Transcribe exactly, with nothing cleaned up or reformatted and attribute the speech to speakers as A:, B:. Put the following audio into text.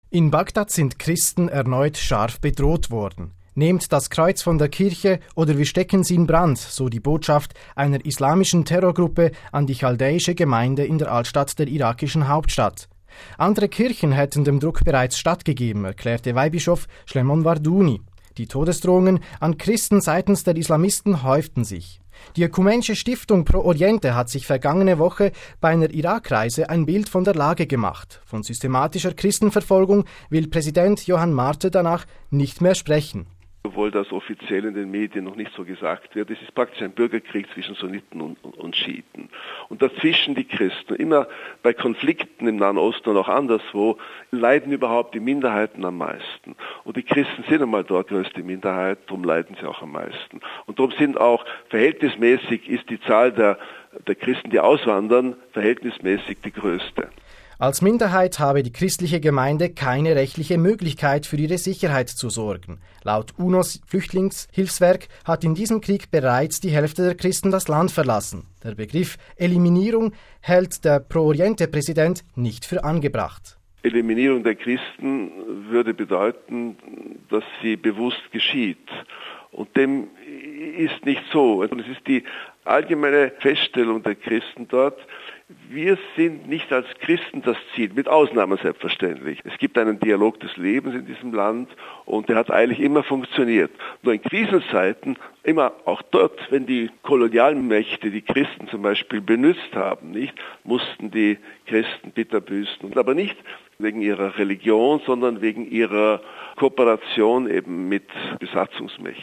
A: In Bagdad sind Christen erneut scharf bedroht worden. Nehmt das Kreuz von der Kirche oder wir stecken sie in Brand, so die Botschaft einer islamischen Terrorgruppe an die chaldäische Gemeinde in der Altstadt der irakischen Hauptstadt. Andere Kirchen hätten dem Druck bereits stattgegeben, erklärte Weihbischof Shlemon Warduni. Die Todesdrohungen an Christen seitens der Islamisten häuften sich. Die Ökumenische Stiftung Pro Oriente hat sich vergangene Woche bei einer Irakreise ein Bild von der Lage gemacht. Von systematischer Christenverfolgung will Präsident Johann Marthe danach nicht mehr sprechen.
B: Obwohl das offiziell in den Medien noch nicht so gesagt wird, es ist praktisch ein Bürgerkrieg zwischen Sunniten und, und, und Schiiten. Und dazwischen die Christen. Immer bei Konflikten im Nahen Osten und auch anderswo leiden überhaupt die Minderheiten am meisten. Und die Christen sind einmal dort größte Minderheit, darum leiden sie auch am meisten. Und darum sind auch verhältnismäßig ist die Zahl der, der Christen, die auswandern, verhältnismäßig die größte.
A: Als Minderheit habe die christliche Gemeinde keine rechtliche Möglichkeit für ihre Sicherheit zu sorgen. Laut UNOs Flüchtlingshilfswerk hat in diesem Krieg bereits die Hälfte der Christen das Land verlassen. Der Begriff Eliminierung hält der Pro-Oriente-Präsident nicht für angebracht.
B: Eliminierung der Christen würde bedeuten, dass sie bewusst geschieht. Und dem ist nicht so. Und es ist die allgemeine Feststellung der Christen dort, wir sind nicht als Christen das Ziel, mit Ausnahmen selbstverständlich. Es gibt einen Dialog des Lebens in diesem Land und der hat eigentlich immer funktioniert. Nur in Krisenzeiten, immer auch dort, wenn die Kolonialmächte die Christen zum Beispiel benutzt haben, nicht, mussten die Christen bitter büßen. Aber nicht wegen ihrer Religion, sondern wegen ihrer Kooperation eben mit Besatzungsmächten.